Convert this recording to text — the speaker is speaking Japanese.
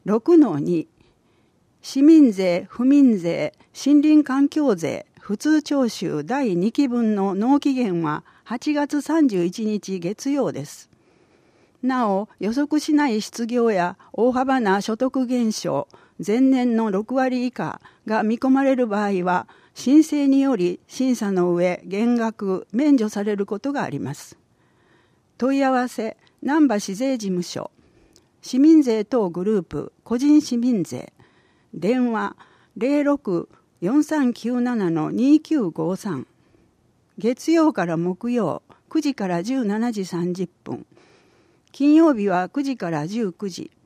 6-2 市民税、不民税、森林環境税、普通徴収第2期分の納期限は8月31日月曜です。なお、予測しない失業や大幅な所得減少、前年の6割以下が見込まれる場合は、申請により審査の上、減額、免除されることがあります。問い合わせ、難波市税事務所、市民税等グループ、個人市民税、電話 06-4397-2953 月曜から木曜9時から17時30分、金曜日は9時から19時、